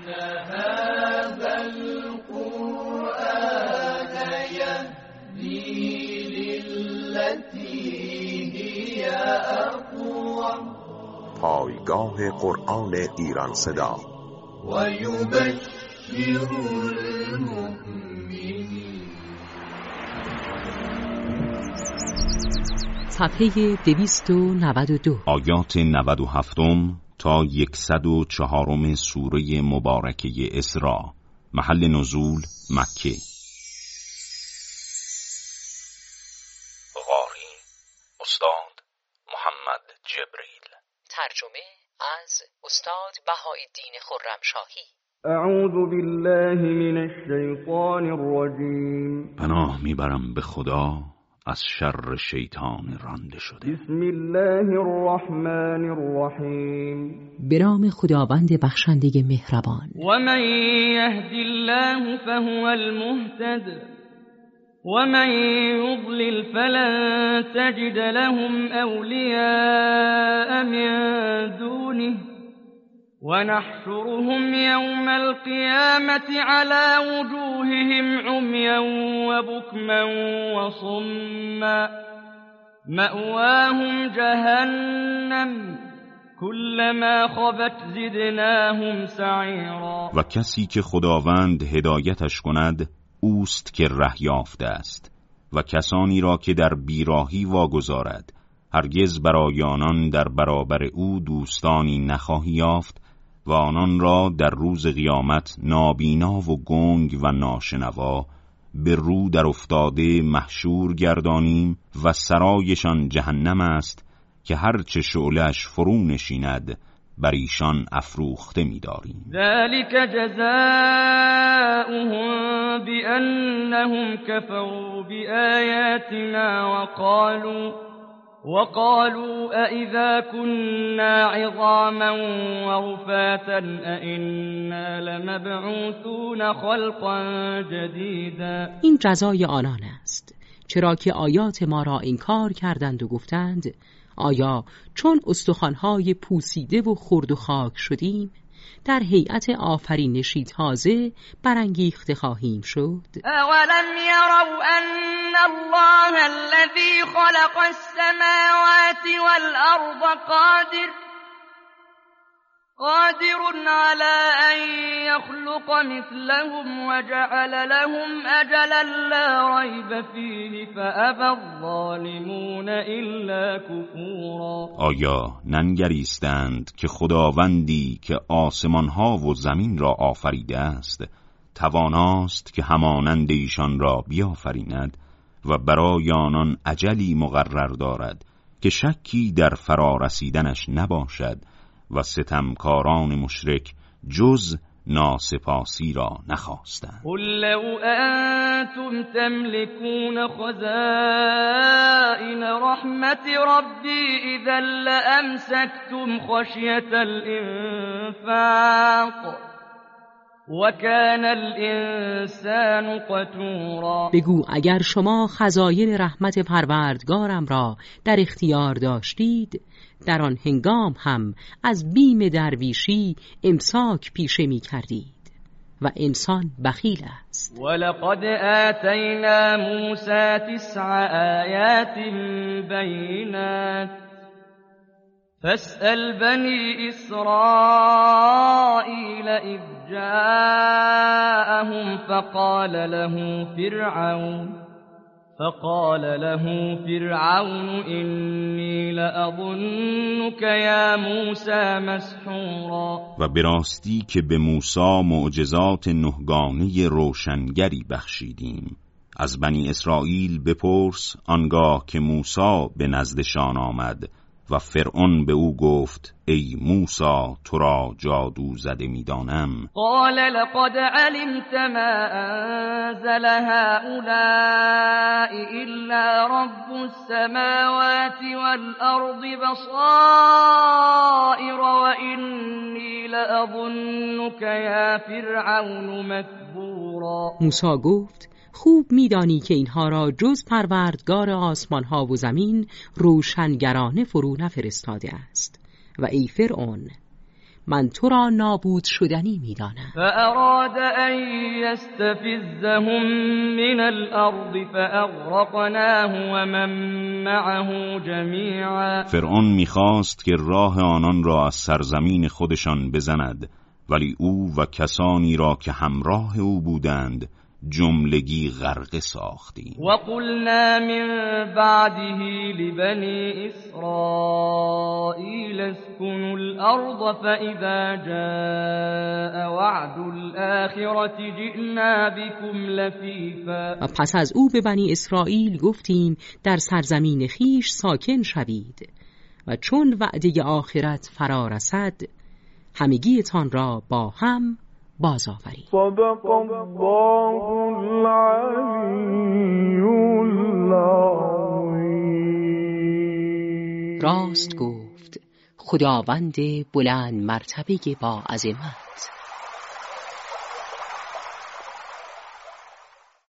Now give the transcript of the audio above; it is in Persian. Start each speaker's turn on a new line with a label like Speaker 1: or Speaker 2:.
Speaker 1: هذا القرآن يهدي للتي هي أقوم.
Speaker 2: پایگاه قرآن ایران صدا
Speaker 1: و یبشر المؤمنین.
Speaker 3: صفحه 292
Speaker 4: آیات 97 تا 104 سوره مبارکه اسراء. محل نزول مکه.
Speaker 5: قاری استاد محمد جبریل.
Speaker 3: ترجمه از استاد بهاءالدین خرمشاهی.
Speaker 6: اعوذ بالله من الشیطان الرجیم.
Speaker 4: پناه میبرم به خدا از شر شیطان رانده شده.
Speaker 6: بسم الله الرحمن الرحیم.
Speaker 3: به نام خداوند بخشنده مهربان.
Speaker 6: ومن یهد الله فهو المهتد ومن یضلل فلن تجد لهم اولیاء من دونه ونحشرهم يوم القيامة على وجوههم عميا وبكما وصما مأواهم جهنم كلما خبت زدناهم سعيرا.
Speaker 4: و کسی که خداوند هدایتش کند اوست که ره یافته است و کسانی را که در بیراهی واگذارد هرگز برای آنان در برابر او دوستانی نخواهی یافت و آنان را در روز قیامت نابینا و گنگ و ناشنوا به رو در افتاده محشور گردانیم و سرایشان جهنم است که هرچه شعله‌اش فرو نشیند بر ایشان افروخته می‌داریم.
Speaker 6: ذلک جزاؤهم بأنهم كفروا بآیاتنا وقالوا أئذا كنا عظاما ورفاتا أئنا لمبعوثون خلقا جديدا.
Speaker 3: این جزای آنان است چرا که آیات ما را انکار کردند و گفتند آیا چون استخوان‌های پوسیده و خرد و خاک شدیم در هیئت آفرینشی تازه برانگیخته خواهیم شد؟
Speaker 6: اولم یروا ان الله الذی خلق السماوات والارض قادر على ان يخلق مثلهم وجعل لهم اجلا لا ريب فيه فابى الظالمون الا كفورا.
Speaker 4: آیا ننگریستند که خداوندی که آسمانها و زمین را آفریده است تواناست که همانند ایشان را بیافریند و برای آنان اجلی مقرر دارد که شکی در فرارسیدنش نباشد و ستمکاران مشرک جز ناسپاسی را نخواستند.
Speaker 6: قل لو انتم تملكون خزائن رحمت ربی اذا لامسكتم خشیة الانفاق وكان الانسان قتورا.
Speaker 3: بگو اگر شما خزاین رحمت پروردگارم را در اختیار داشتید در آن هنگام هم از بیم درویشی امساک پیشه می کردید و انسان بخیل است.
Speaker 6: ولقد آتینا موسی 9 آیات بینات فاسأل بنی اسرائیل اذ جاءهم فقال له فرعون إني لأظنك يا موسى مسحورا.
Speaker 4: و به راستی که به موسی معجزات 9 گانه روشنگری بخشیدیم. از بنی اسرائیل بپرس آنگاه که موسی به نزدشان آمد و فرعون به او گفت ای موسی تو را جادو زده می‌دانم.
Speaker 6: قال لقد علمت ما انزل هؤلاء الا رب السماوات والارض بصائر واني لأظنك يا فرعون مثبورا.
Speaker 3: موسی گفت خوب میدانی که اینها را جز پروردگار آسمان ها و زمین روشنگرانه فرو نفرستاده است و ای فرعون من تو را نابود شدنی می‌دانم.
Speaker 6: فأراد أن يستفزهم من الأرض فأغرقناه ومن معه جميعا.
Speaker 4: فرعون می‌خواست که راه آنان را از سرزمین خودشان بزند، ولی او و کسانی را که همراه او بودند جملگی غرقه ساختیم.
Speaker 6: وقلنا من بعده لبني إسرائيل اسكنوا الأرض فإذا جاء وعد الآخرة جئنا بكم لفیفا.
Speaker 3: و پس از او به بنی اسرائیل گفتیم در سرزمین خیش ساکن شوید و چون وعده آخرت فرا رسد همگیتان را با هم باز آورید.
Speaker 7: صدق الله العلی العظیم.
Speaker 3: راست گفت خداوند بلند مرتبه با عظمت.